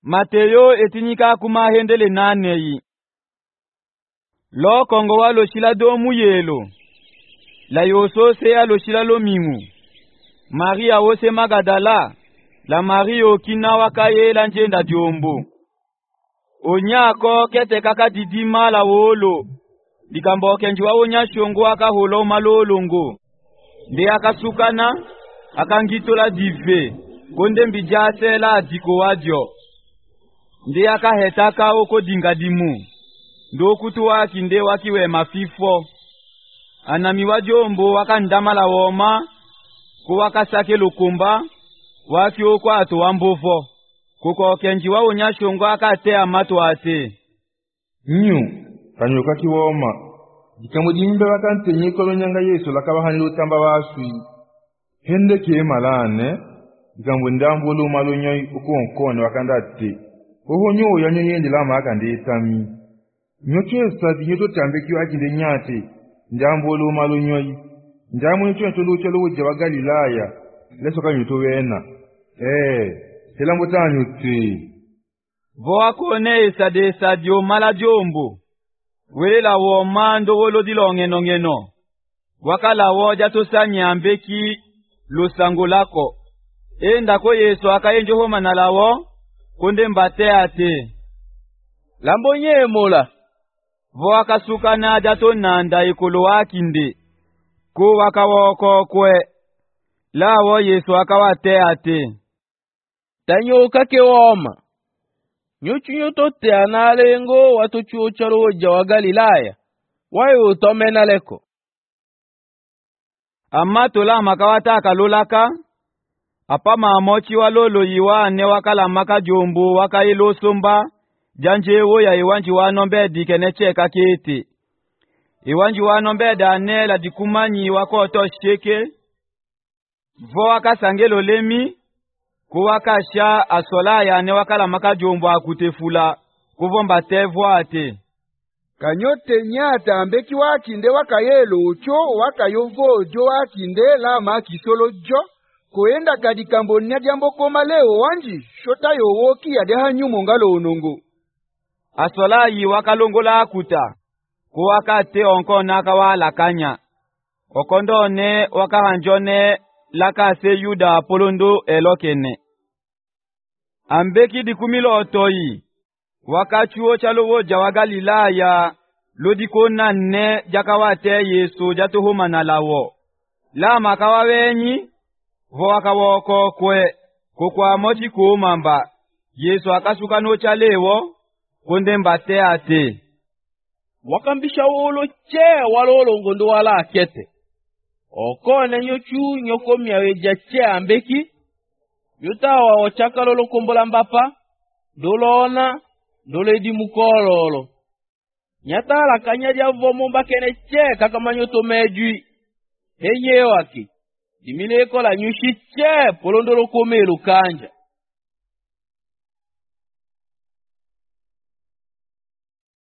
Mateyo etinika kuma hendele naneyi. Lo kongo wa lo shila do muyelo. La yoso se ya lo shila lo mimu. Maria wose Magadala. La Mario kina wakaye la njenda diombo. Onyako kete kaka didima la wolo. Dikambo kenjiwa onya shongo aka holo malolongo. Nde akasukana akangitola dive. Konde mbijase la diko wadio. Nde akahetaka oko dingadimu. Ndo kutu waki nde wakiwe mafifo. Anami wajombo wakandama la woma. Kuwaka sake lukumba. Waki oko ato wambofo. Kuko kenjiwa onya shongo akate amato ate. Nyu, kanyoka kiwoma. Jikambo jimbe wakante nyiko nyanga Yesu lakaba hanilo tamba wasui. Hende kie malane. Jikambo ndambu ulu malunyoy ukonkone wakandate. Oho nyo ya nyendi lama akande itami. Nyocho sadi nyoto tambe kiwa akinde nyate. Ndambu ulu malunyoy. Ndamu nyocho ntolu chalo uja wa Galilaya. Leso kanyoto wena. Selambo tanyo te. Voa kone isade sadio mala jombo. Wele la wo mando wolo dilongeno ngeno. Wakala wo jato sanyambeki lo sango lako. Enda ko Yesu akayenjo homa na lawo. Konde mbate ate. Lambo nye mola. Voa kasuka na jato nanda ikolo wakinde. Ko wakawoko kwe. Lawo Yesu akawate ate. Tanyo kake woma. Nyoto te analengo watu chuo chalo uja wa Galilaya. Wayo utomena leko. Amato la makawata akalolaka. Apa mamochi walolo yiwa ne wakala maka jombo waka ilo somba. Janje wo ya iwanji wanombe dikeneche kakete. Iwanji wanombe dane la dikumanyi wako oto sheke. Vo waka sangelo lemi. Kuwakasha asola ya ne wakala maka jombo akutefula. Kuvomba tevo ate. Kanyote nyata ambeki wakinde wakayelo ucho wakayovo jo wakinde lama kisolo jo. Koenda kadikambo nyadiambo koma leo wanji. Shota yo woki ya deha nyumo ngalo unongo. Asola yi wakalongola akuta. Kuwakate onko naka wala kanya. Okondo ne wakahanjone laka se yuda polondo elokene. Ambeki dikumilo otoyi. Wakachuo chalowo jawa Galilaya. Lodiko nane jakawate Yesu jato homa na lawo. La makawa wenyi. Vo wakawoko kwe. Kukwa mochi kuumamba. Yesu akasuka no chalewo. Konde mbate ate. Wakambisha wolo che walolo ngondo wala akete. Okone nyochu nyokomi aweja che ambeki. Yutawa ochaka lolo kumbola mbapa. Dolona. Doledi mukololo. Nyatala kanyadia vomo mbakene che kakamanyoto medui. Heye waki. Dimile kola nyushi che polondolo komelu kanja.